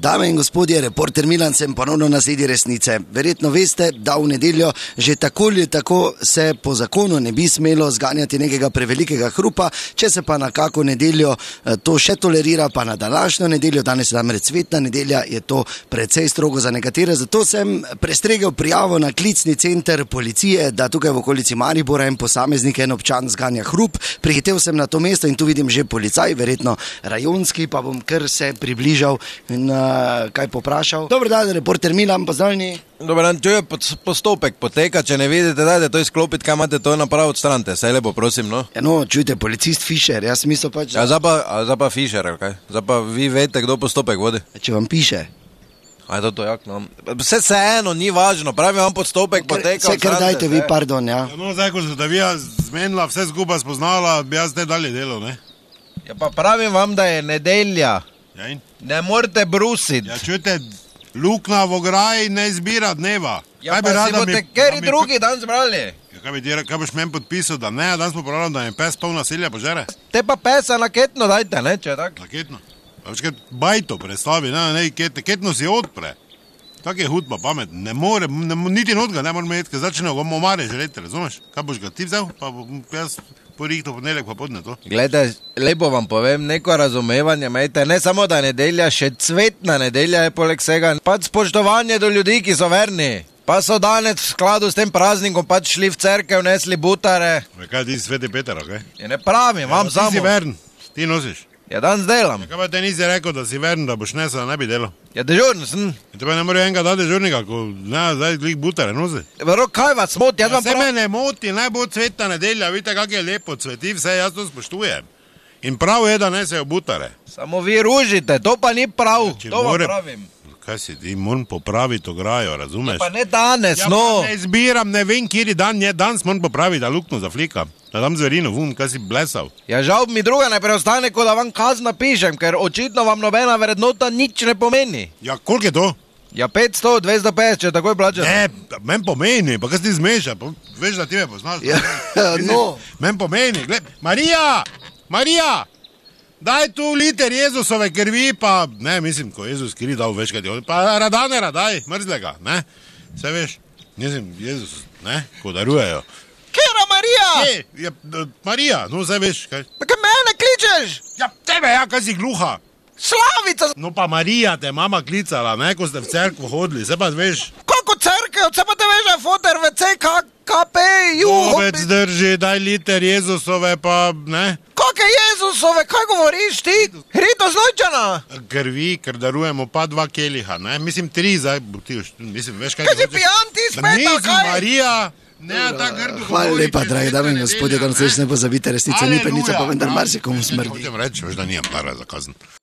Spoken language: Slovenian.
Dame in gospodje, reporter Milan sem ponovno na sledi resnice. Verjetno veste, da v nedeljo že tako ali tako se po zakonu ne bi smelo zganjati nekega prevelikega hrupa, če se pa na kako nedeljo to še tolerira, pa na današnjo nedeljo, danes je namreč cvetna nedelja, je to precej strogo za nekatere. Zato sem prestregel prijavo na klicni center policije, da tukaj v okolici Maribora en posameznik, en občan zganja hrup. Prihitev sem na to mesto in tu vidim že policaj, verjetno rajonski, pa bom kar se približal in kaj poprašal. Dober dan, reporter Milan, pozdravljeni. Dobar dan, čujo, postopek poteka, če ne vidite, dajte to izklopiti, kaj imate to napravo odstranite, saj lepo, prosim, no. Ja, no, čujte, policist Fišer, jaz mislo pač... Ja, zdaj pa Fišer, kaj? Zdaj pa vi veste, kdo postopek vodi. Če vam piše. Aj, to jak, no. Vse eno, ni važno, pravi vam postopek poteka, odstranite. Vse, kar dajte vi, pardon, ja. No, zdaj, ko se da vi zmenila, vse skupaj spoznala, bi jaz te dalje delal, ne? Ja, pa pravim vam, da je nedelja. Ja, in? Ne morate brusiti. Ja, čujte, lukna v ograji ne izbira dneva. Ja, pa si boste keri drugi dan zbrali. Ja, kaj boš meni podpisal, da ne, danes smo pravili, da je pes pol nasilja požere? Te pa pesa naketno dajte, ne, če tak. Naketno? Pa večkrat bajto predstavi, ne, ketno si odpre. Tak je hud pa pamet, ne more, niti notga ne moramo jeti, ker začne ga omare želeti, razumeš? Kaj boš ga ti vzel, pa jaz porihto ponedeljek pa podne to. Glede, lepo vam povem, neko razumevanje imejte, ne samo da nedelja, še cvetna nedelja je poleg vsega, pač spoštovanje do ljudi, ki so verni. Pa so danes v skladu s tem praznikom pač šli v cerkev, nesli butare. Kaj ti si sveti Peter, okej? Ja, ne pravim, vam Ti samo. si vern, ti nosiš. Ja, danes delam. Kaj pa te nisi rekel, da si vern, da boš nesel, da ne bi delal? Ja, dežurn sem. In te pa ne more enega dati dežurnika, ko ne, zdaj glih butare nosi. Vero, kaj vas moti, jaz vam Se me ne moti, naj bo cvetna nedelja, vidite, kak je lepo cveti, vse jaz to spoštujem. In prav je, da nesejo butare. Samo vi ružite, to pa ni prav, Če to vam more- pravim. Kaj si ti, moram popraviti ograjo, razumeš? Pa ne danes, Ja, no. pa ne zbiram, ne vem, kjeri dan je, danes moram popraviti, da lukno zaflikam. Da dam zverino, kaj si blesal. Ja, žal mi druga ne preostane, ko da vam kazn napišem, ker očitno vam nobena vrednota nič ne pomeni. Ja, koliko je to? Ja, 500, 250, če takoj plačate. Ne, men pomeni, pa kaj si ti zmeša, veš, da ti me poznaš. Ja, no. Men pomeni, gled, Marija, daj tu liter Jezusove krvi, pa, ne, mislim, ko Jezus krvi dal več, kaj ti pa radanera, daj, mrzlega, ne, vse veš, mislim, Jezus, ne, ko darujejo. Kera Marija? Ja, Marija, no, vse veš, kaj. Pa kaj mene kličeš? Ja, tebe, ja, kaj si gluha. Slavica! No, pa Marija te mama klicala, ne, ko ste v cerkvu hodili, se pa veš. Kako cerkev, se pa te veš, da je foter v CKP, Obec drži, daj liter Jezusove, pa, ne. Kake Jezusove, kaj govoriš ti? Rito Znojčana? Krvi, ker darujemo pa 2 keliha, ne, mislim 3, zdaj, mislim, veš kaj. Kaj si pijan ti spet, Nisem, kaj? Marija, ne, ta grdo Hvala govori, lepa, če dragi je dame in nedelja, gospodje, danes več ne pozabite, resnica ni penica, pa vendar marsikomu smrdi. Hočem reči, veš, da nijem para za kazen.